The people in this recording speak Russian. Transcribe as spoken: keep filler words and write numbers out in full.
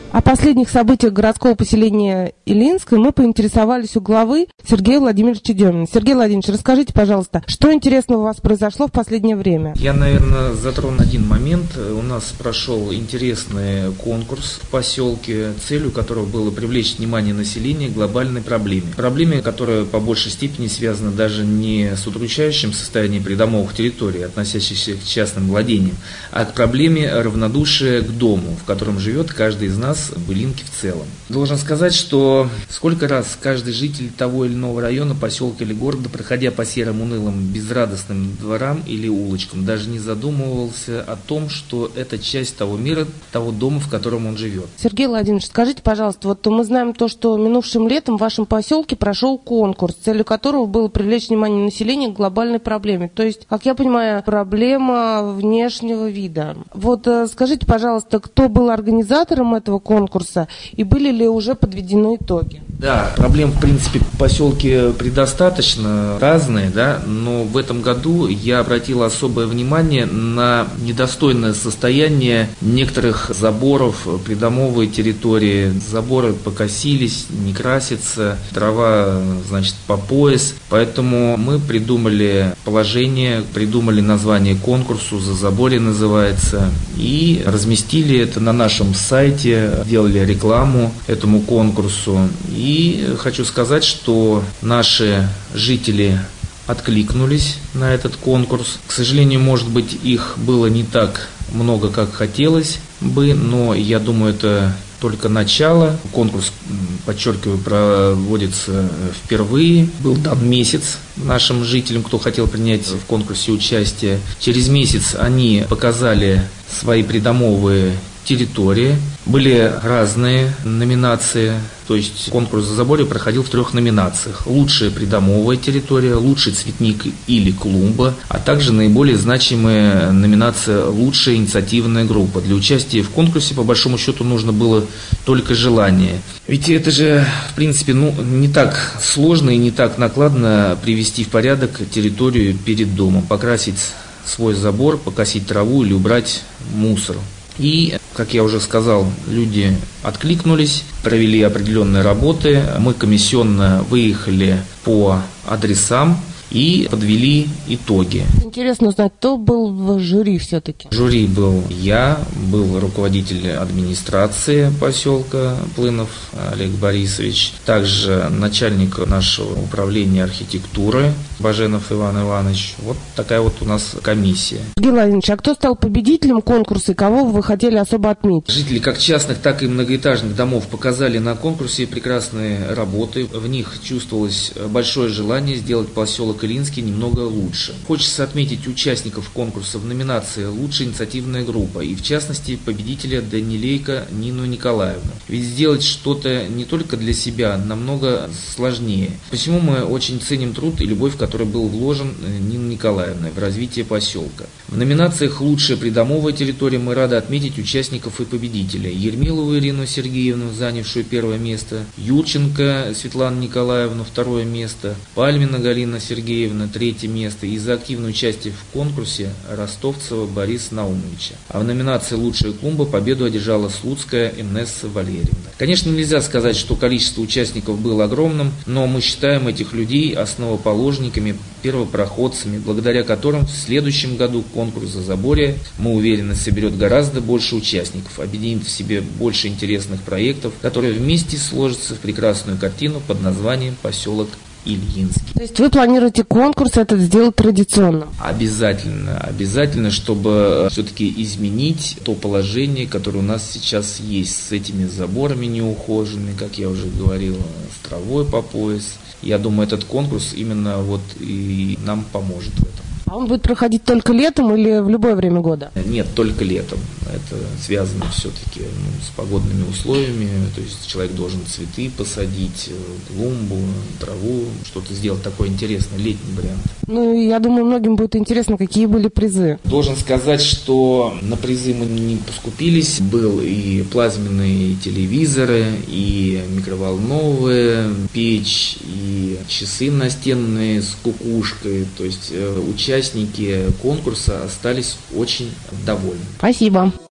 О последних событиях городского поселения Илинское мы поинтересовались у главы Сергея Владимировича Демина. Сергей Владимирович, расскажите, пожалуйста, что интересного у вас произошло в последнее время? Я, наверное, затрону один момент. У нас прошел интересный конкурс в поселке, целью которого было привлечь внимание населения к глобальной проблеме. Проблеме, которая по большей степени связана даже не с удручающим состоянием придомовых территорий, относящихся к частным владениям, а к проблеме равнодушия к дому, в котором живет каждый из нас, в Илинке в целом. Должен сказать, что сколько раз каждый житель того или иного района, поселка или города, проходя по серым, унылым, безрадостным дворам или улочкам, даже не задумывался о том, что это часть того мира, того дома, в котором он живет. Сергей Владимирович, скажите, пожалуйста, вот мы знаем то, что минувшим летом в вашем поселке прошел конкурс, целью которого было привлечь внимание населения к глобальной проблеме. То есть, как я понимаю, проблема внешнего вида. Вот скажите, пожалуйста, кто был организатором этого конкурса? конкурса, и были ли уже подведены итоги? Да, проблем, в принципе, в поселке предостаточно разные, да, но в этом году я обратил особое внимание на недостойное состояние некоторых заборов придомовой территории. Заборы покосились, не красятся, трава, значит, по пояс, поэтому мы придумали положение, придумали название конкурсу, «За заборе» называется, и разместили это на нашем сайте, делали рекламу этому конкурсу. И хочу сказать, что наши жители откликнулись на этот конкурс. К сожалению, может быть, их было не так много, как хотелось бы, но я думаю, это только начало. Конкурс, подчеркиваю, проводится впервые. Был дан месяц нашим жителям, кто хотел принять в конкурсе участие. Через месяц они показали свои придомовые территории. Были разные номинации, то есть конкурс «За заборе» проходил в трех номинациях. Лучшая придомовая территория, лучший цветник или клумба, а также наиболее значимая номинация «Лучшая инициативная группа». Для участия в конкурсе, по большому счету, нужно было только желание. Ведь это же, в принципе, ну, не так сложно и не так накладно привести в порядок территорию перед домом, покрасить свой забор, покосить траву или убрать мусор. И, как я уже сказал, люди откликнулись, провели определенные работы. Мы комиссионно выехали по адресам и подвели итоги. Интересно узнать, кто был в жюри все-таки? В жюри был я, был руководитель администрации поселка Плынов Олег Борисович, также начальник нашего управления архитектуры Баженов Иван Иванович. Вот такая вот у нас комиссия. Сергей Владимирович, а кто стал победителем конкурса и кого вы хотели особо отметить? Жители как частных, так и многоэтажных домов показали на конкурсе прекрасные работы. В них чувствовалось большое желание сделать поселок Илинский немного лучше. Хочется отметить участников конкурса в номинации «Лучшая инициативная группа» и, в частности, победителя Данилейко Нину Николаевну. Ведь сделать что-то не только для себя намного сложнее. Посему мы очень ценим труд и любовь, который был вложен Ниной Николаевной в развитие поселка. В номинациях «Лучшая придомовая территория» мы рады отметить участников и победителей: Ермилову Ирину Сергеевну, занявшую первое место, Юрченко Светлану Николаевну, второе место, Пальмина Галина Сергеевна, третье место, и за активное участие в конкурсе Ростовцева Бориса Наумовича. А в номинации «Лучшая клумба» победу одержала Слуцкая Инесса Валерьевна. Конечно, нельзя сказать, что количество участников было огромным, но мы считаем этих людей основоположниками, первопроходцами, благодаря которым в следующем году конкурс «За заборе», мы уверены, соберет гораздо больше участников, объединит в себе больше интересных проектов, которые вместе сложатся в прекрасную картину под названием «Поселок Ильинский». То есть вы планируете конкурс этот сделать традиционно? Обязательно, обязательно, чтобы все-таки изменить то положение, которое у нас сейчас есть с этими заборами неухоженными, как я уже говорил, с травой по пояс. Я думаю, этот конкурс именно вот и нам поможет в этом. А он будет проходить только летом или в любое время года? Нет, только летом. Это связано все-таки ну, с погодными условиями. То есть человек должен цветы посадить, клумбу, траву, что-то сделать такой интересный летний вариант. Ну, я думаю, многим будет интересно, какие были призы. Должен сказать, что на призы мы не поскупились. Был и плазменные телевизоры, и микроволновая печь, и часы настенные с кукушкой. То есть участники конкурса остались очень довольны. Спасибо.